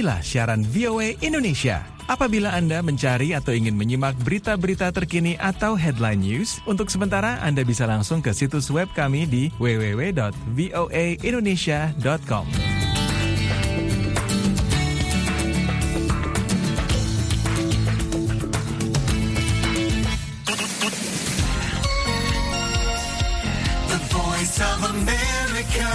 Inilah siaran VOA Indonesia. Apabila Anda mencari atau ingin menyimak berita-berita terkini atau headline news, untuk sementara Anda bisa langsung ke situs web kami di www.voaindonesia.com. The Voice of America.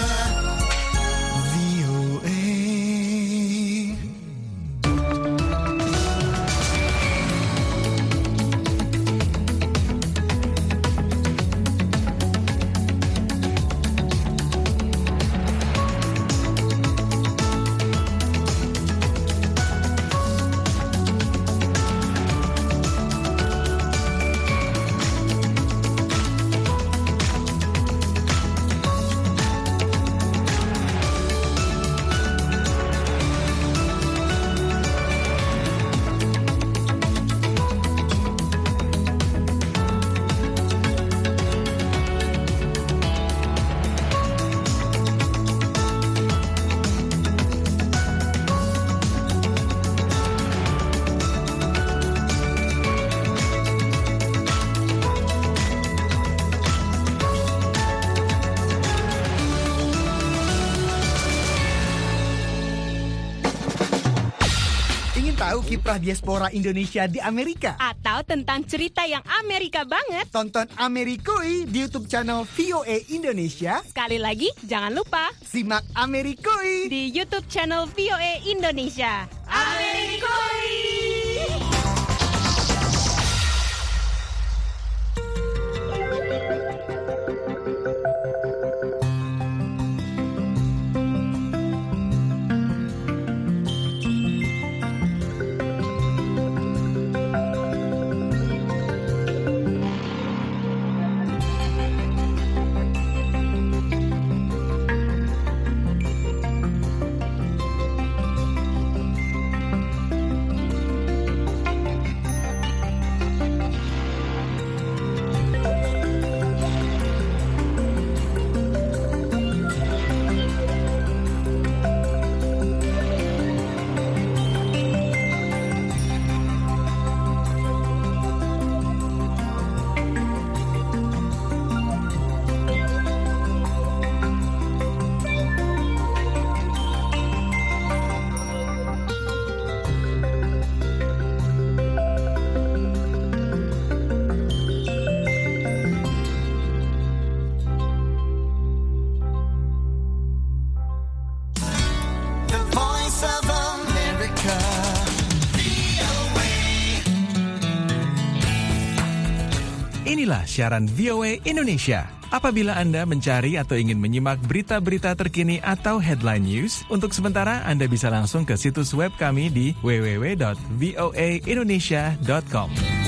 Tahu kiprah diaspora Indonesia di Amerika? Atau tentang cerita yang Amerika banget? Tonton Amerikui di YouTube channel VOA Indonesia. Sekali lagi, jangan lupa simak Amerikui di YouTube channel VOA Indonesia. Amerikui! Inilah siaran VOA Indonesia. Apabila Anda mencari atau ingin menyimak berita-berita terkini atau headline news, untuk sementara Anda bisa langsung ke situs web kami di www.voaindonesia.com.